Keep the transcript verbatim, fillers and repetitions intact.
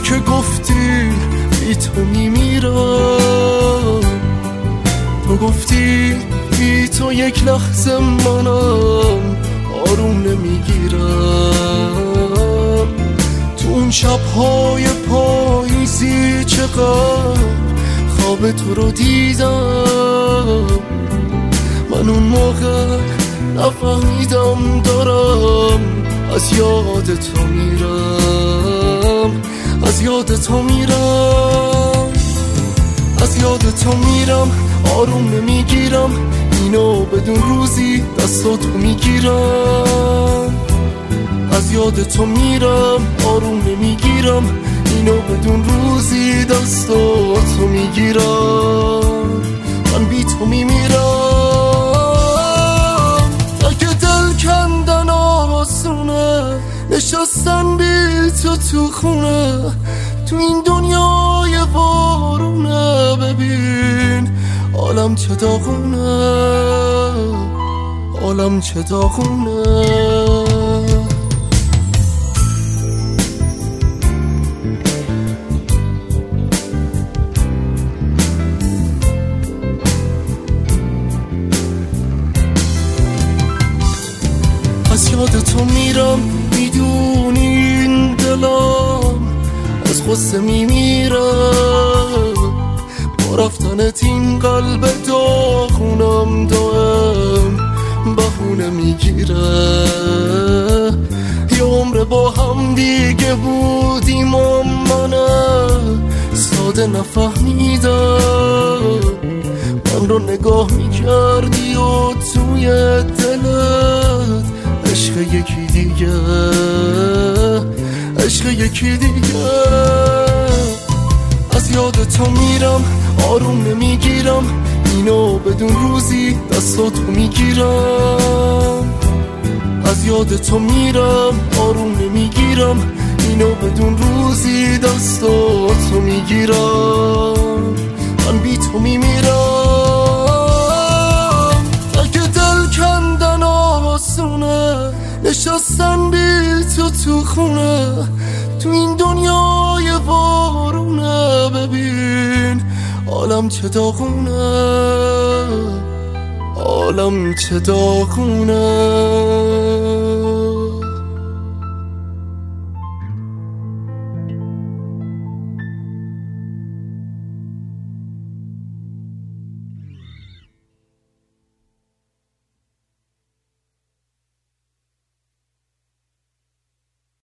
که گفتی بی تو میمیرم، تو گفتی بی تو یک لحظه منم آروم نمیگیرم. تو اون شبهای پاییزی چقدر خواب تو رو دیدم، من اون موقع نفهمیدم دارم از یاد تو میرم، از یاد تو میرم، از یاد تو میرم. آروم نمیگیرم اینو بدون روزی دستاتو میگیرم، از یاد تو میرم. آروم نمیگیرم اینو بدون روزی دستاتو میگیرم، من بی تو میمیرم. اگه دل کندن آسونه نشستن بی تو تو خونه، تو این دنیای وارونه ببین عالم چه داغونه، عالم چه داغونه. از یاد تو میرم میدونی این دلم از غصه میمیرم، با رفتنت این قلب داغونم دائم بهونه میگیره. یه عمر با هم دیگه بودیم و من ساده نفهمیدم، من رو نگاه میکردی و توی دلت عشق یکی دیگه، عشق یکی دیگه. از یاد تو میرم آروم نمیگیرم اینو بدون روزی دستاتو میگیرم، از یاد تو میرم آروم نمیگیرم اینو بدون روزی دستاتو میگیرم، من بی تو میمیرم. اگه دل کندن آسونه نشستن بی تو تو خونه، تو این دنیای وارونه ببین عالم چه داغونه، عالم چه داغونه.